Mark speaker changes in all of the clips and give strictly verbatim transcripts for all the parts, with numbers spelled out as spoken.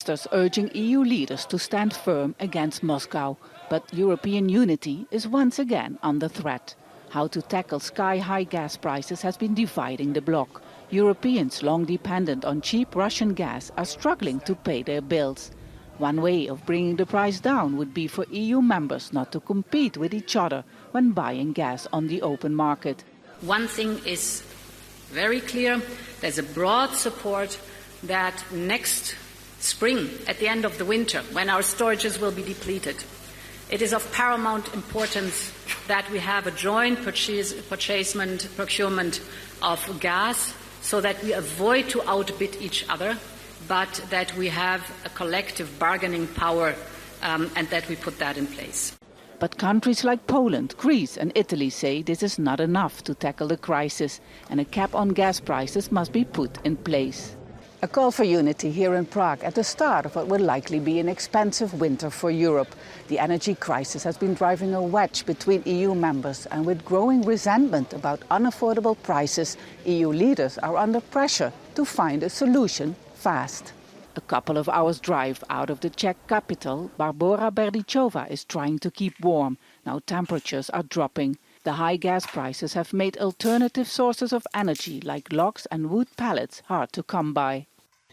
Speaker 1: Thus urging E U leaders to stand firm against Moscow. But European unity is once again under threat. How to tackle sky-high gas prices has been dividing the bloc. Europeans long dependent on cheap Russian gas are struggling to pay their bills. One way of bringing the price down would be for E U members not to compete with each other when buying gas on the open market.
Speaker 2: One thing is very clear. There's a broad support that next spring, at the end of the winter, when our storages will be depleted, it is of paramount importance that we have a joint purchase, purchasement, procurement of gas so that we avoid to outbid each other, but that we have a collective bargaining power um, and that we put that in place.
Speaker 1: But countries like Poland, Greece and Italy say this is not enough to tackle the crisis and a cap on gas prices must be put in place. A call for unity here in Prague at the start of what will likely be an expensive winter for Europe. The energy crisis has been driving a wedge between E U members, and with growing resentment about unaffordable prices, E U leaders are under pressure to find a solution fast. A couple of hours' drive out of the Czech capital, Barbora Berdichova is trying to keep warm. Now temperatures are dropping. The high gas prices have made alternative sources of energy like logs and wood pellets hard to come by.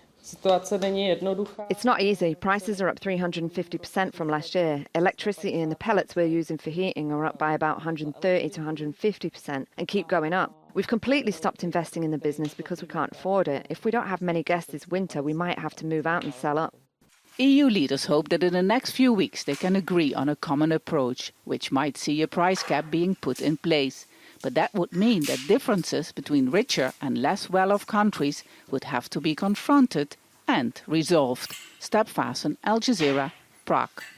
Speaker 3: It's not easy. Prices are up three hundred fifty percent from last year. Electricity and the pellets we're using for heating are up by about one hundred thirty to one hundred fifty percent and keep going up. We've completely stopped investing in the business because we can't afford it. If we don't have many guests this winter, we might have to move out and sell up.
Speaker 1: E U leaders hope that in the next few weeks they can agree on a common approach, which might see a price cap being put in place. But that would mean that differences between richer and less well-off countries would have to be confronted and resolved. Step Vassen, Al Jazeera, Prague.